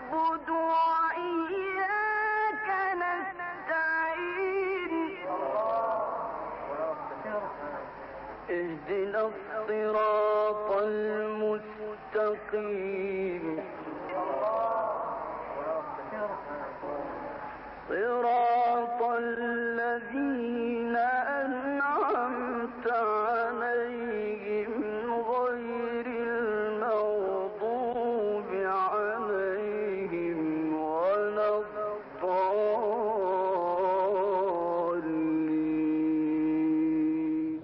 نعبد وإياك نستعين اهدنا الصراط المستقيم صراط الذين أنعمت عليهم غير المغضوب عليهم ولا الضالين.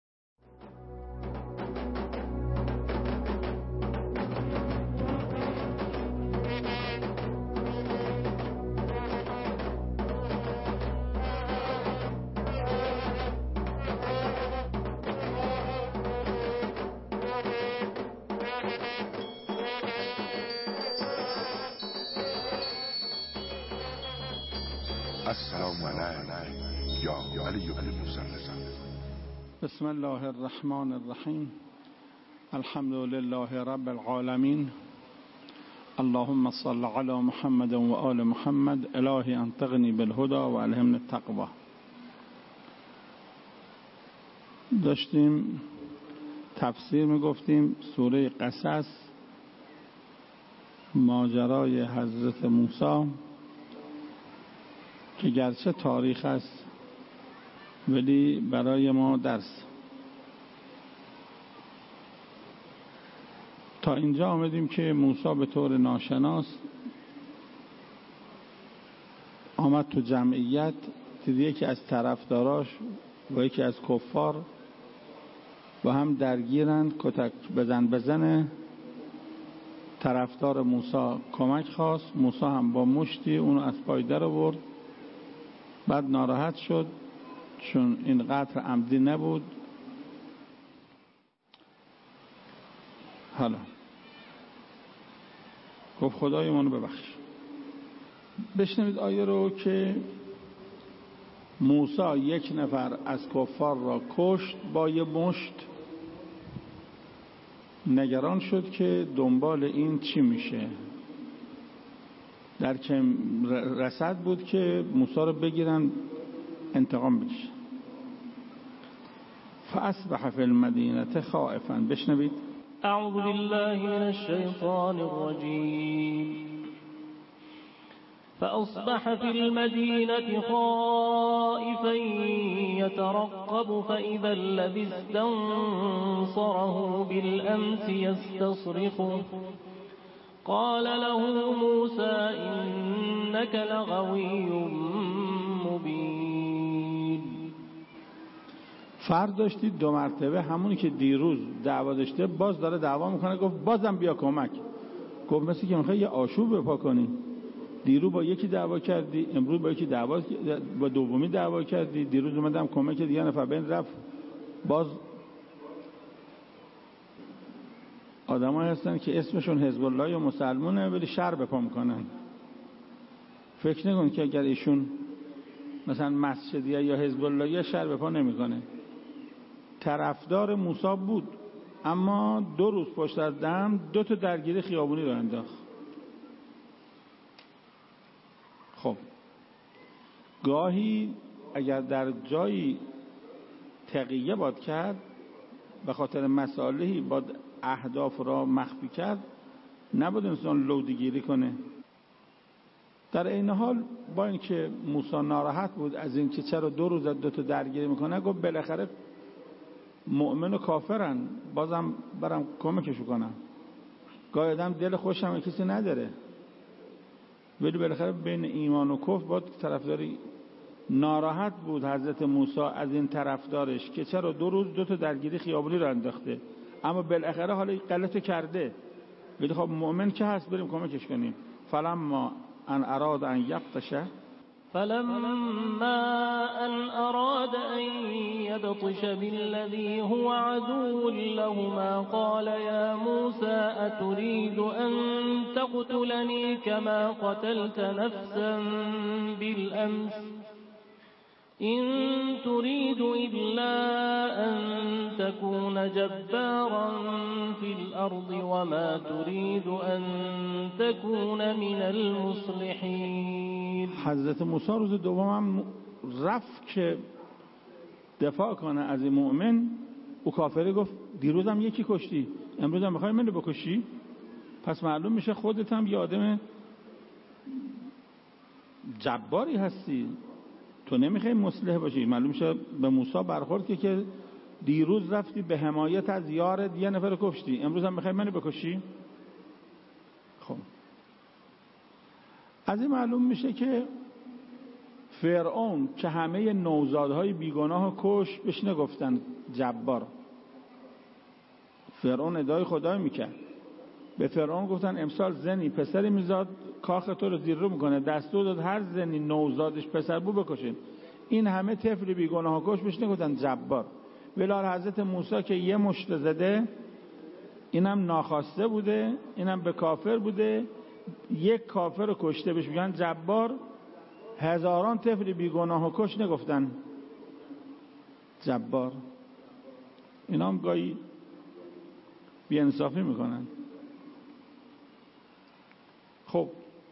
السلام علیکم یا علی بن موسی. بسم الله الرحمن الرحیم. الحمد لله رب العالمین. اللهم صل علی محمد و آل محمد. الهی انطقنی بالهدى و الهمنی التقوى. داشتیم تفسیر میگفتیم سوره قصص، ماجرای حضرت موسی که گرچه تاریخ است ولی برای ما درس. تا اینجا آمدیم که موسی به طور ناشناس آمد تو جمعیت، دید یکی از طرفداراش و یکی از کفار با هم درگیرند، کتک بزن. طرفدار موسی کمک خواست، موسی هم با مشتی اونو از پای در آورد. بعد ناراحت شد چون این قتل عمدی نبود. حالا گفت خدای منو ببخش. بشنوید آیه رو که موسی یک نفر از کفار را کشت با یه مشت. نگران شد که دنبال این چی میشه. در که رصد بود که موسی رو بگیرن انتقام بکشن. فاصبح فی المدینه خائفا. بشنوید. اعوذ بالله من الشیطان الرجیم. فأصبح في المدينة خائفا يترقب فإذا الذي استنصره بالأمس يستصرخه قال له موسى إنك لغوي مبين. فرد داشتید دو مرتبه همونی که دیروز دعوا داشته باز داره دعوا میکنه. گفت بازم بیا کمک. گفت مثل که میخوای یه آشوب بپا کنی. دیروز با یکی دعوا کردی، امروز با یکی با دومی دعوا کردی، دیروز اومدم کمک دیگه نفر بین رفت. باز آدم‌ها هستن که اسمشون حزب الله یا مسلمونه ولی شر بپا میکنن. فکر نکن که اگر ایشون مثلا مسجدیه یا حزب الله یا شر بپا نمیکنه. طرفدار موسی بود اما 2 روز پشت از دم 2 تا درگیری خیابونی رو انداخت. خب گاهی اگر در جایی تقیه باد کرد به خاطر مسائلی باد اهداف را مخفی کرد، نباید انسان لودگیری کنه. در این حال با اینکه موسی ناراحت بود از اینکه چرا 2 روز 2 تا درگیری میکنه، گفت بالاخره مؤمن و کافرن، بازم برم کمکشو کنم. گاهی آدم دل خوشم کسی نداره ولی بالاخره بین ایمان و کفر باید طرفداری. ناراحت بود حضرت موسی از این طرفدارش که چرا 2 روز 2 تا درگیری خیابونی رو انداخته، اما بالاخره حالا غلط کرده ولی خب مؤمن که هست بریم کمکش کنیم. فلما ان اراد ان یبطش يبطش بالذي هو عدو لهما قال يا موسى أتريد أن تقتلني كما قتلت نفسا بالأمس إن تريد إلا أن تكون جبارا في الأرض وما تريد أن تكون من المصلحين. حضرت موسی روز دوم هم رفت که دفاع کنه از این مؤمن. او کافره گفت دیروز هم یکی کشتی، امروز هم میخوای منو بکشی؟ پس معلوم میشه خودت هم یه آدم جباری هستی، تو نمیخوای مصلح باشی. معلوم میشه به موسی برخورد که دیروز رفتی به حمایت از یارت یه نفر کشتی، امروز هم میخوای منو بکشی؟ خب از این معلوم میشه که فرعون که همه نوزادهای بیگناه کش بهش نگفتن جبار. فرعون ادعای خدای میکرد. به فرعون گفتن امسال زنی پسری میزاد کاخ تو رو زیر رو میکنه، دستور داد هر زنی نوزادش پسر بو بکشین. این همه طفل بیگناه کش بهش نگفتن جبار. ولال حضرت موسی که یه مشت زده، اینم ناخواسته بوده، اینم به کافر بوده، یک کافر رو کشته بهش میگن جبار. هزاران طفل بیگناه کش نگفتن جبار. اینا هم گاهی بی‌انصافی میکنن. خب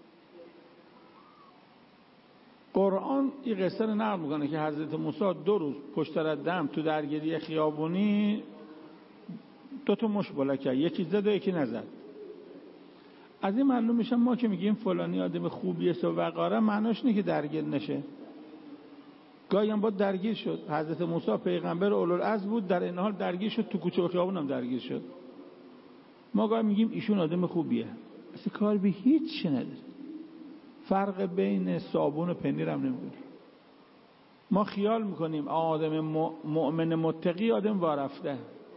قرآن این قصه رو نقل میکنه که حضرت موسی 2 روز پشت سر دم تو درگیری خیابونی 2 مشت بالا کرد، یکی زد و یکی نزد. از این معلوم میشه ما که میگیم فلانی آدم خوبیه و وقاره، معناش نه که درگیر نشه. گاهی هم باید درگیر شد. حضرت موسی پیغمبر اولوالعزم بود، در این حال درگیر شد، تو کوچه و خیابون هم درگیر شد. ما گاهی میگیم ایشون آدم خوبیه، اصلا کار به هیچ نداره. فرق بین صابون و پنیر هم نمیدونه. ما خیال میکنیم آدم مؤمن متقی آدم وارفته.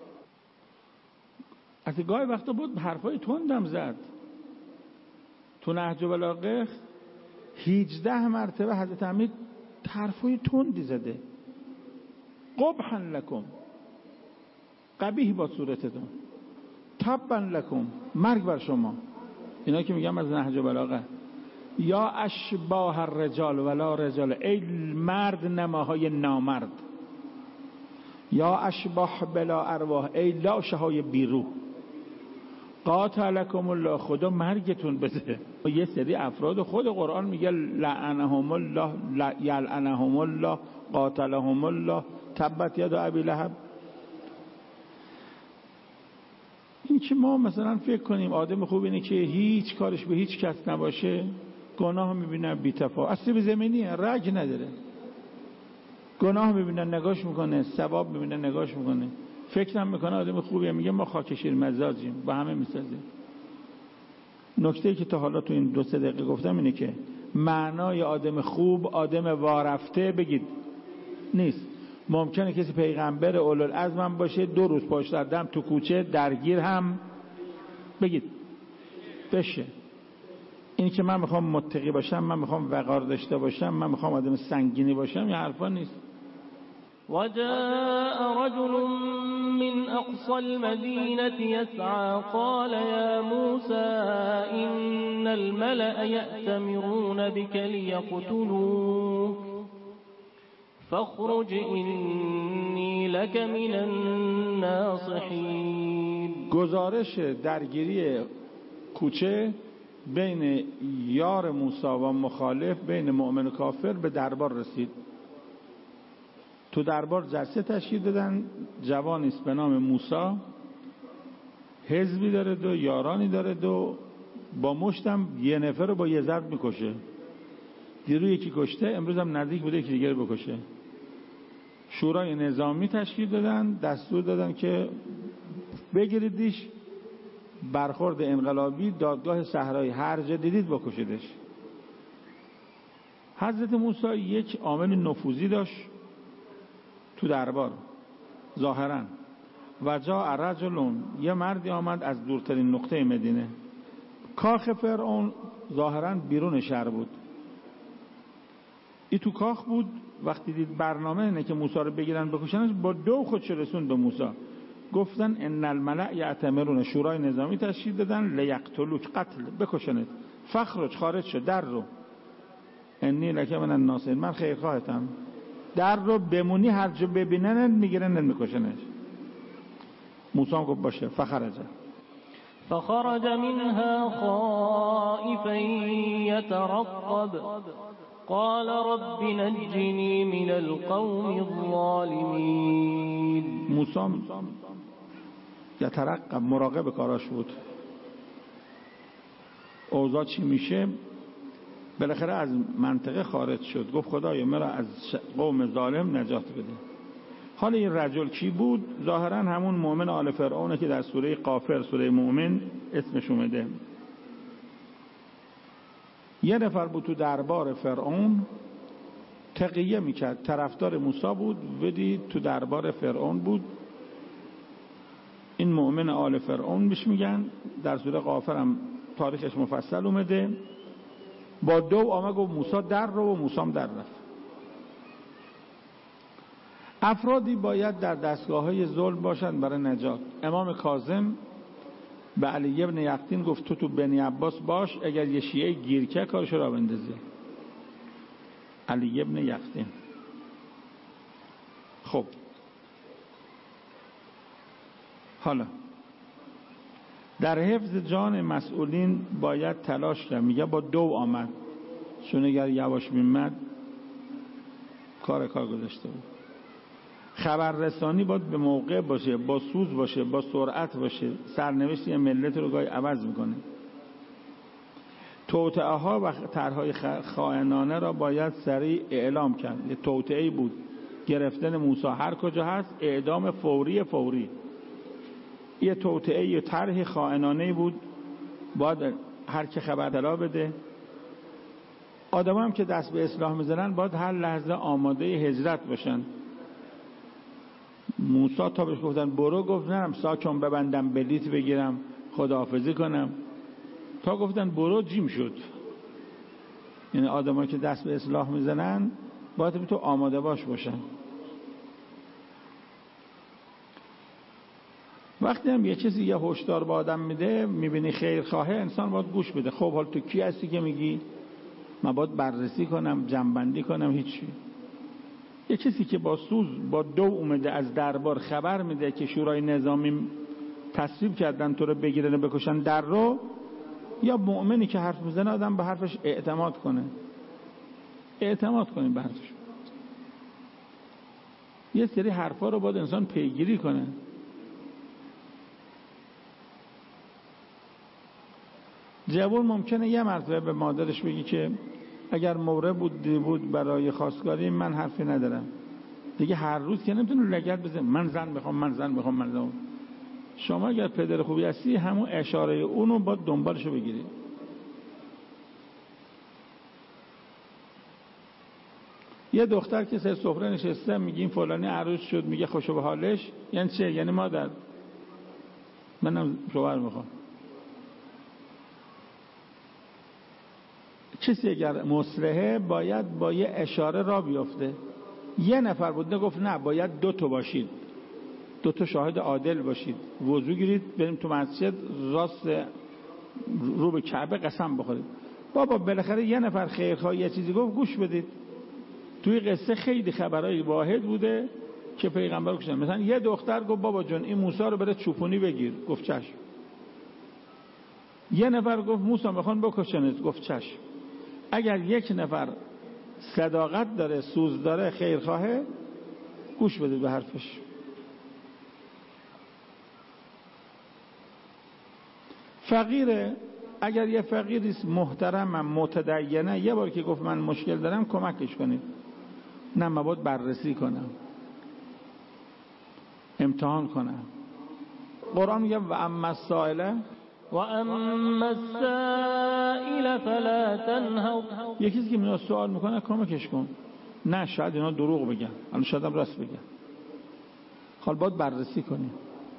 اصلا گاهی وقتا بود حرفای تندم زد. تو نهج البلاغه 18 مرتبه حضرت حمید حرفای تندی زده. قبحا لکم، قبیح با صورتتون، تبا لکم، مرگ بر شما. اینا که میگم از نهج البلاغه. یا اشباه الرجال ولا رجال، ای مرد نماهای نامرد. یا اشباه بلا ارواح، ای لاشه های بیروح. قاتلکم الله، خدا مرگتون بده. یه سری افراد خود قرآن میگه لعنهم الله، یلعنهم الله، قاتلهم الله، تبت ید ابی لهب. این که ما مثلا فکر کنیم آدم خوب اینه که هیچ کارش به هیچ کس نباشه، گناه میبینه بی‌تفاوت، اصلا زمینیه، رج نداره. گناه میبینه نگاش میکنه، ثواب میبینه نگاش میکنه، فکر هم میکنه آدم خوبیه. میگه ما خاک شیر مزاجیم، با همه میسازیم. نکته که تا حالا تو این 2-3 دقیقه گفتم اینه که معنای آدم خوب، آدم وارفته بگید نیست. ممکنه کسی پیغمبر اولوالعزم هم باشه، 2 روز پشت سر دم تو کوچه درگیر هم بگید بشه. این که من میخوام متقی باشم، من میخوام وقار داشته باشم، من میخوام آدم سنگینی باشم، یه حرفا نیست. وجاء رجل من أقصى المدينة يسعى قال يا موسى إن الملأ يأتمرون بك ليقتلوك فاخرج إني لك من الناصحين. گزارش درگیری کوچه بین یار موسی و مخالف، بین مؤمن و کافر به دربار رسید. تو دربار جلسه تشکیل دادن. جوانی است به نام موسی، حزبی داره و یارانی داره و با مشتم یه نفر رو با یه ضرب میکشه. دیروز یکی کشته، امروز هم نزدیک بوده یکی دیگه رو بکشه. شورای نظامی تشکیل دادن، دستور دادن که بگیریدش، برخورد انقلابی، دادگاه صحرایی، هر جا دیدید بکشیدش. حضرت موسی یک عامل نفوذی داشت تو دربار ظاهرا. و جاء رجل، یه مردی آمد از دورترین نقطه مدینه. کاخ فرعون ظاهرا بیرون شهر بود. این تو کاخ بود. وقتی دید برنامه اینه که موسی رو بگیرن بکشنش، با 2 خودش رسوند به موسی. گفتن ان الملأ یأتمرون، شورای نظامی تشکیل دادن، لیقتلوک، قتل، بکشنت. فخرج، خارج شد، در رو. انی لک من الناصحین، من خیرخواهتم. در رو بمونی هر جا ببینن میگیرن میکشنش. موسی هم گفت باشه. فخرج منها خائفا يترقب قال رب نجني من القوم الظالمين. موسی یترقب مراقب کاراش بود، اوضاع چی میشه. بالاخره از منطقه خارج شد، گفت خدایا مرا از قوم ظالم نجات بده. حالا این رجل کی بود؟ ظاهرا همون مؤمن آل فرعونه که در سوره غافر، سوره مؤمن اسمش اومده. یه نفر بود تو دربار فرعون تقیه میکرد، طرفدار موسی بود، ولی تو دربار فرعون بود. این مؤمن آل فرعون بهش میگن، در سوره غافر هم تاریخش مفصل اومده. با دو آمد گفت موسی در رو، و موسی هم در رفت. افرادی باید در دستگاه‌های ظلم باشند برای نجات. امام کاظم به علی ابن یقطین گفت تو بنی عباس باش، اگر یه شیعه گیرکه کارش را بندازی. علی ابن یقطین. خب حالا در حفظ جان مسئولین باید تلاش کرد. میگه با دو آمد، چون اگر یواش میمد کار گذاشته بود. خبررسانی باید به موقع باشه، با سوز باشه، با سرعت باشه. سرنوشت یه ملت رو گاهی عوض میکنه. توطئه ها و طرحهای خائنانه را باید سریع اعلام کرد. یه توطئه‌ای بود، گرفتن موسی هر کجا هست اعدام فوری. یه توطئه، یه طرح خائنانه بود، باید هر که خبر اطلاع بده. آدم هم که دست به اصلاح میزنن باید هر لحظه آماده هجرت باشن. موسی تا بهش گفتن برو، گفت نرم ساکن ببندم، بلیت بگیرم، خداحافظی کنم. تا گفتن برو جیم شد. یعنی آدمایی که دست به اصلاح میزنن باید تو آماده باشن. وقتی هم یه چیزی یه هشدار به آدم میده، میبینی خیرخواهه، انسان باید گوش بده. خب حال تو کی هستی که میگی؟ من باید بررسی کنم، جمع‌بندی کنم. هیچی. یه چیزی که با سوز با دو اومده از دربار خبر میده که شورای نظامی تصویب کردن تو رو بگیرن و بکشن در رو، یا مؤمنی که حرف میزنه آدم به حرفش اعتماد کنه. اعتماد کنیم به حرفش. یه سری حرفا رو باید انسان پیگیری کنه. جوان ممکنه یه مرتبه به مادرش بگی که اگر مورد بود برای خواستگاری من حرفی ندارم. دیگه هر روز که نمیتونه لگد بزنه من زن میخوام. شما اگر پدر خوبی هستی همون اشاره اونو باید دنبالشو بگیری. یه دختر که سر سفره نشسته میگیم فلانی عروس شد، میگه خوشو به حالش، یعنی چه؟ یعنی مادر منم شوهر میخوام. کسی اگر مصلحه باید با یه اشاره را بیفته. یه نفر بود نگفت نه باید 2 باشید، 2 شاهد عادل باشید، وضو گیرید بریم تو مسجد راست رو به کعبه قسم بخورید. بابا بالاخره یه نفر خیرخواه یه چیزی گفت گوش بدید. توی قصه خیلی خبرهای واحد بوده که پیغمبر کشتن. مثلا یه دختر گفت بابا جون این موسی رو بره چوپونی بگیر، گفت چشم. یه نفر گفت موسی میخوان بکشنت، گفت چشم. اگر یک نفر صداقت داره، سوز داره، خیرخواهه، گوش بدید به حرفش. فقیره، اگر یه فقیری محترم متدینه یه بار که گفت من مشکل دارم کمکش کنید. نه من باید بررسی کنم، امتحان کنم. قرآن میگه و اما السائله فلا تنهر. یکی که میاد سوال میکنه کمکش کن. نه شاید اینا دروغ بگن، الان شاید هم راست بگن. حال باید بررسی کنیم.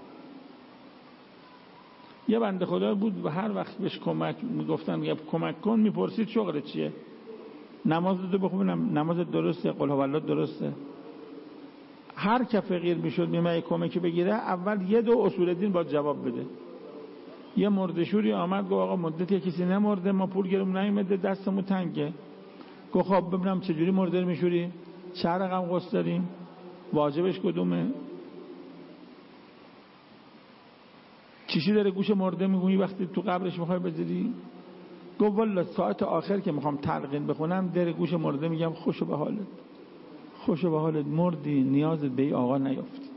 یه بنده خدا بود و هر وقت بهش کمک میگفتن کمک کن، میپرسید شغلت چیه؟ نماز دو بخونم، نماز درسته، قل هو الله درسته. هر که فقیر میشد میمه کمکی بگیره اول 1-2 اصول دین باید جواب بده. یه مردشوری آمد گفت آقا مدتی کسی نمرده، ما پول گیرم نیومده، دستمون تنگه. گفت خب ببینم چجوری مرده رو میشوری؟ چند رقم غسل داریم؟ واجبش کدومه؟ چیشی داره گوش مرده میگویی وقتی تو قبرش میخوای بذاری؟ گفت والا ساعت آخر که میخوام تلقین بخونم در گوش مرده میگم خوشو به حالت، خوشو به حالت، مردی نیازت به ای آقا نیافتید.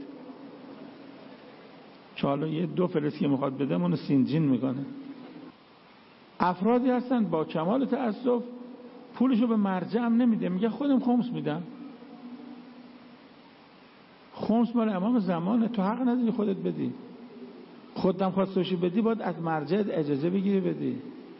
چالا یه 2 فلس که میخواد بده منو سینجین میکنه. افرادی هستن با کمال تأسف پولشو به مرجع هم نمیده، میگه خودم خمس میدم. خمس مال امام زمانه، تو حق نداری خودت بدی. خودم خواستوشی بدی باید از مرجع اجازه بگیری بدی.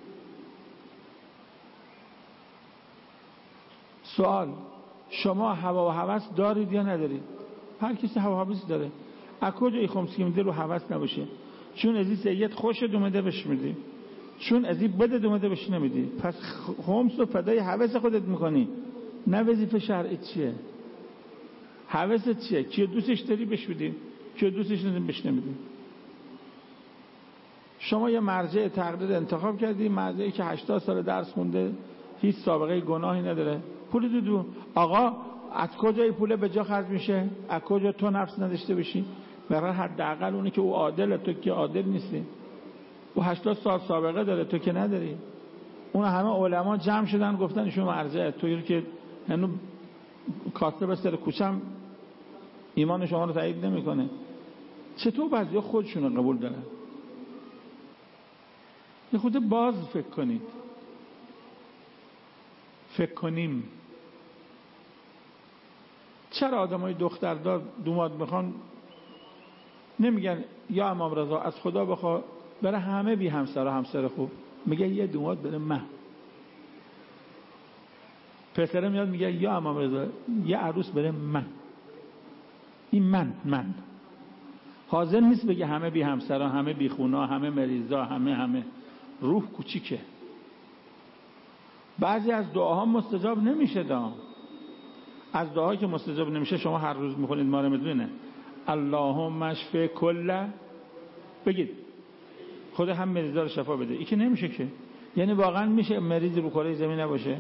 سوال، شما هوا و هوس دارید یا ندارید؟ هر کسی هوا و هوس داره. از کجا این خمس که میده رو هوس نباشه؟ چون ازی سید خوش دومده بش میدی، چون ازی بده دومده بش نمیدی. پس خمس رو فدای هوس خودت میکنی، نه وظیفه شرعی. چیه هوست؟ چیه؟ کیو دوستش داری بش بدی، کیو دوستش نداری بش نمیدی. شما یه مرجع تقلید انتخاب کردی، مرجعی که 80 سال درس خونده، هیچ سابقه گناهی نداره، پول دو. آقا از کجا این پول به جا خرج میشه؟ از کجا تو نفس نداشته باشی؟ برای حداقل اونی که او عادله، تو که عادل نیستی. او 80 سال سابقه داره، تو که نداری. اون همه علما جمع شدن گفتن ایشون مرجع، تویی که هنو کاسته به سر کوچم ایمان شما رو تایید نمیکنه. چطور بعضیا خودشون رو قبول دارن؟ یه خود باز فکر کنید، فکر کنیم. چرا آدمای دختردار دوماد میخوان نمیگن یا امام رضا از خدا بخوا برای همه بی همسر و همسر خوب، میگه یه دوماد بره من. پسره میاد میگه یا امام رضا یه عروس بره من. این من حاضر نیست بگه همه بی همسر، همه بی خونا، همه مریضا، همه روح کوچیکه. بعضی از دعاها مستجاب نمیشه. از دعاهایی که مستجاب نمیشه شما هر روز میخونید ما رو میدونه. اللهم اشف کل، بگید خدا هم مریضا رو شفا بده. این که نمیشه که، یعنی واقعا میشه مریض رو کره زمین نباشه؟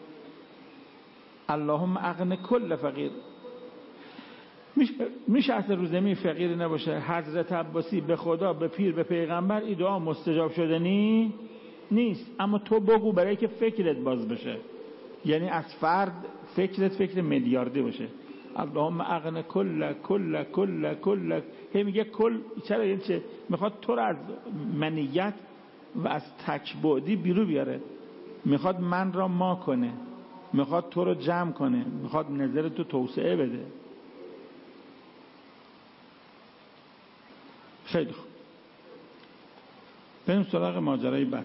اللهم اغن کل فقیر، میشه اصلا رو زمین فقیر نباشه؟ حضرت عباسی به خدا، به پیر، به پیغمبر این دعا مستجاب شدنی نیست. اما تو بگو برای که فکرت باز بشه، یعنی از فرد فکرت فکر میلیاردی باشه. اللهم اغن کل. هی میگه کل، چرا؟ یعنی چه؟ میخواد تو رو از منیت و از تکبعدی بیرو بیاره، میخواد من را ما کنه، میخواد تو رو جمع کنه، میخواد نظر تو توسعه بده. خیلی خوب، بریم سراغ ماجرای بعد.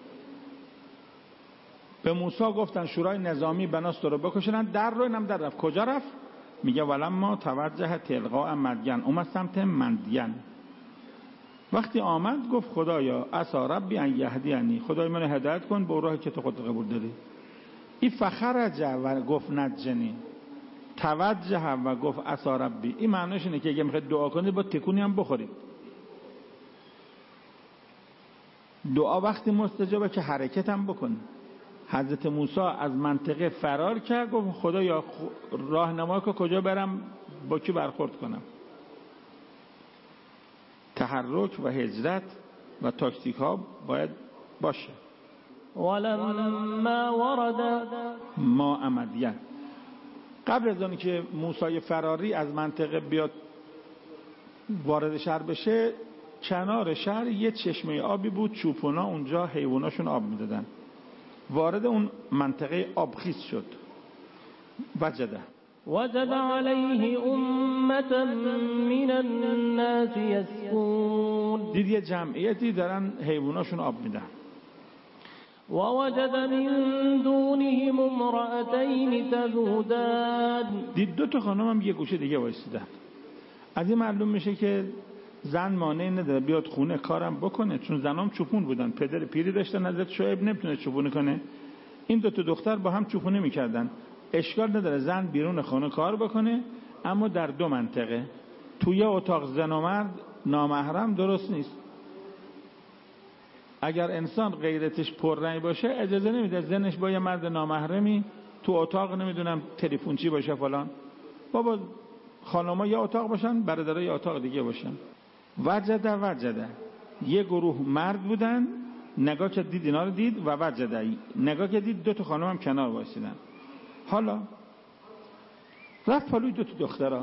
به موسی گفتن شورای نظامی بناست رو بکشن، در رو اینم در رفت. کجا رفت؟ میگه ولما توجه تلقاء مدین، اومد سمت مدین. وقتی آمد گفت خدایا عسى ربی ان یهدینی، خدای منو هدایت کن به راهی که تو خودت قبول داری. این فخرج و گفت نجنی، توجه و گفت عسى ربی، این معنیش اینه که اگه میخواید دعا کنید با تکونی هم بخورید. دعا وقتی مستجابه که حرکت هم بکن. حضرت موسی از منطقه فرار کرد، گفت خدایا راهنما کن کجا برم، با کی برخورد کنم. تحرک و هجرت و تاکتیک ها باید باشه. ولما ورد ما مدین، قبل از اون که موسی فراری از منطقه بیاد وارد شهر بشه، کنار شهر یه چشمه آبی بود، چوپونا اونجا حیواناشون آب میدادن. وارد اون منطقه آبخیز شد. وجد علیه امة من الناس یسقون، دید یه جمعیتی دارن حیواناشون آب میدن. ووجد من دونهم امرأتین تذودان، دید 2 خانم هم یه گوشه دیگه وایسیدن. از این معلوم میشه که زن مانعی نداره بیاد خونه کارم بکنه، چون زنام چوپون بودن، پدر پیری داشتن، حضرت شعیب نمیتونه چوپونی کنه. این 2 دختر با هم چوپونی میکردن. اشکال نداره زن بیرون خونه کار بکنه، اما در 2 منطقه. توی اتاق زن و مرد نامحرم درست نیست. اگر انسان غیرتش پررنگ باشه اجازه نمیده زنش با یه مرد نامحرمی تو اتاق نمیدونم تلفنچی باشه فلان. بابا خانم‌ها یه اتاق باشن، برادرها یه اتاق دیگه باشن. وجده یه گروه مرد بودن، نگاه که دید اینا رو دید و وجده نگاه که دید 2 خانم هم کنار وایسیدن. حالا رفت پلوی 2 دخترها.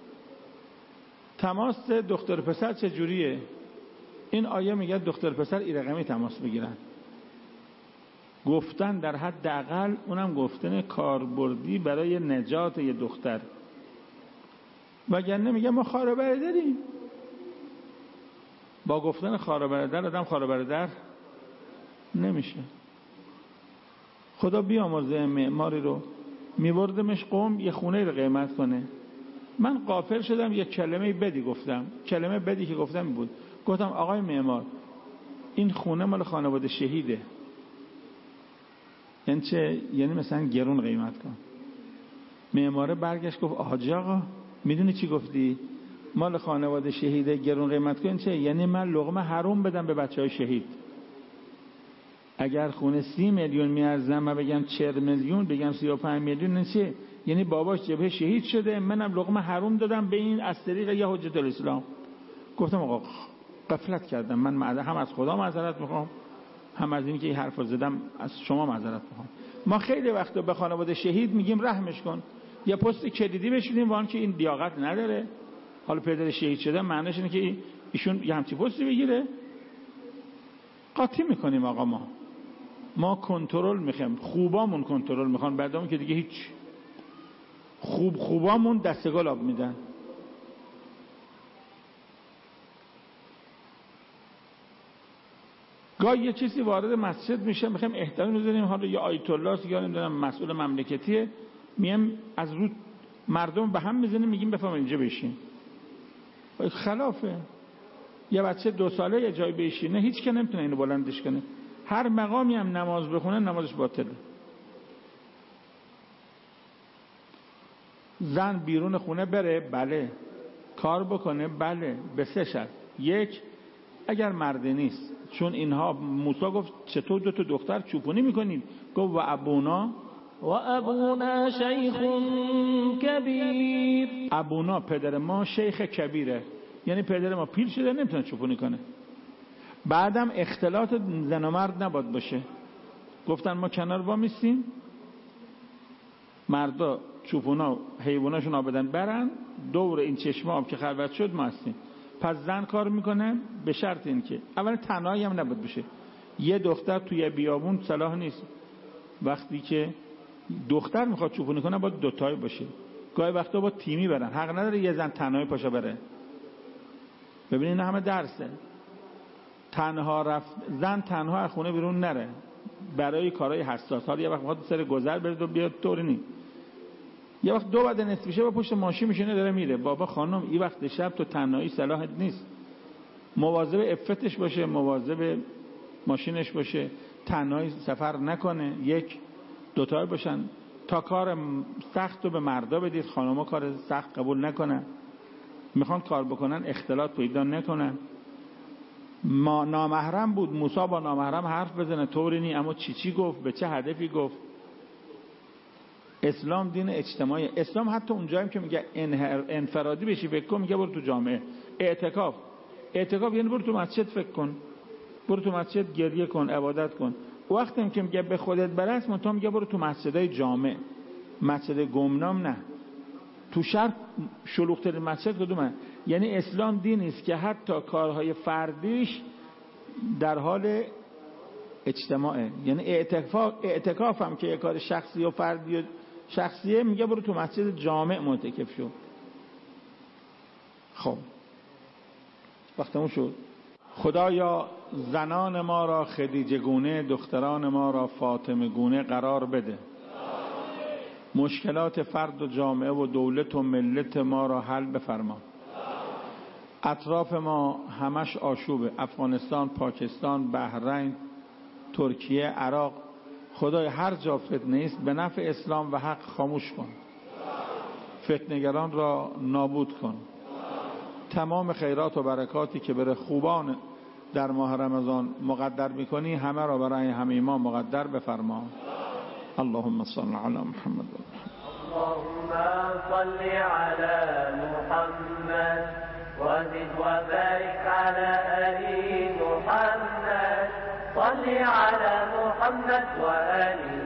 تماس دختر پسر چجوریه؟ این آیه میگه دختر پسر ای رقمی تماس بگیرن. گفتن در حد اقل، اونم گفتن کاربردی برای نجات یه دختر، وگرنه میگه ما خواهر برادریم. با گفتن خواهر برادر آدم خواهر برادر نمیشه. خدا بیامرزه معماری رو، میبردمش قم یه خونه رو قیمت کنه. من غافل شدم یه کلمه بدی گفتم. کلمه بدی که گفتم بود، گفتم آقای معمار این خونه مال خانواده شهیده. یعنی چه؟ یعنی مثلا گرون قیمت کن. معماره برگشت گفت حاجی آقا میدونی چی گفتی؟ مال خانواده شهیده گرون قیمت کن. چه؟ یعنی من لقمه حروم بدم به بچهای شهید. اگر خونه 30 میلیون میارزم من بگم 40 میلیون، بگم 35 میلیون، چه؟ یعنی باباش جبهه شهید شده، منم لقمه حروم دادم به این از طریق یه حجت الاسلام. گفتم آقا غفلت کردم، من هم از خدا معذرت میخوام، هم از این که این حرفو زدم از شما معذرت میخوام. ما خیلی وقتا به خانواده شهید میگیم رحمش کن، یا پست کلیدی بشونیم وان که این لیاقت نداره، حالا پدر شهید شده معنیش اینه که ایشون یه همچین پستی بگیره. قاطی میکنیم آقا، ما کنترل میخوایم، خوبامون کنترل میخوان، بعدامون که دیگه هیچ. خوبامون دستگل آب میدن. گاهی یه چیزی وارد مسجد میشه میخوایم احترام بذاریم، حالا یه آیت الله یا نمیدونم مسئول مملکتیه، میام از رو مردم به هم میزنیم میگیم بفهم اینجا بشین. خلافه. یه بچه 2 ساله یه جای بشینه هیچ که نمیتونه اینو بلندش کنه. هر مقامی هم نماز بخونه نمازش باطله. زن بیرون خونه بره بله، کار بکنه بله، به 3 شرط. 1 اگر مرد نیست، چون اینها موسی گفت چطور 2 دختر چوپونی میکنید؟ گفت و ابونا شیخ کبیر. ابونا پدر ما شیخ کبیره، یعنی پدر ما پیر شده نمیتونه چوپونی کنه. بعدم اختلاط زن و مرد نباید باشه. گفتن ما کنار وامیستیم، مردا چوپونا حیواناشون آبدن برن دور این چشمه آب که خلوت شد ما هستیم. پس زن کار میکنه به شرط این که اول تنهایی هم نباید بشه. یه دختر توی بیابون صلاح نیست. وقتی که دختر میخواد چوپونی کنه باید 2 تایی باشه. گاهی وقتا با تیمی برن، حق نداره یه زن تنهایی پاشه بره. ببینین همه درسه. تنها رفت، زن تنها از خونه بیرون نره برای کارهای حساس. حالا یه وقت میخواد سر گذر بره و بیاد طوری نی. یه وقت 2 بعد نصف میشه با پشت ماشین میشینه داره میره. بابا خانم این وقت شب تو تنهایی صلاحت نیست. مواظب افتش باشه، مواظب ماشینش باشه، تنهایی سفر نکنه. 1 2 تا باشن. تا کار سخت رو به مردا بدید، خانم‌ها کار سخت قبول نکنن. میخوان کار بکنن اختلاط پیدا نکنن. ما نامحرم بود موسی با نامحرم حرف بزنه طوری نی، اما چی گفت، به چه هدفی گفت. اسلام دین اجتماعی. اسلام حتی اونجایی که میگه انفرادی بشی فکر کن، میگه برو تو جامعه. اعتکاف یعنی برو تو مسجد فکر کن، برو تو مسجد گریه کن، عبادت کن. وقتی که میگه به خودت برس، منتها میگه برو تو مسجدای جامع. مسجد گمنام نه. تو شهر شلوغ‌ترین مسجد کدومه؟ یعنی اسلام دینی است که حتی کارهای فردیش در حال اجتماعه. یعنی اعتکاف هم که یه کار شخصی و فردی و شخصیه، میگه برو تو مسجد جامع معتکف شو. خب وقتمون شد. خدایا زنان ما را خدیجه گونه، دختران ما را فاطمه گونه قرار بده. مشکلات فرد و جامعه و دولت و ملت ما را حل بفرما. اطراف ما همش آشوبه، افغانستان، پاکستان، بحرین، ترکیه، عراق. خدای هر جا فتنه است به نفع اسلام و حق خاموش کن. فتنه‌گران را نابود کن. تمام خیرات و برکاتی که برای خوبان در ماه رمضان مقدر میکنی همه را برای همه ما مقدر بفرما. اللهم صل علی محمد. اللهم صل على محمد وزد وبارك على آل محمد. صل على محمد وآل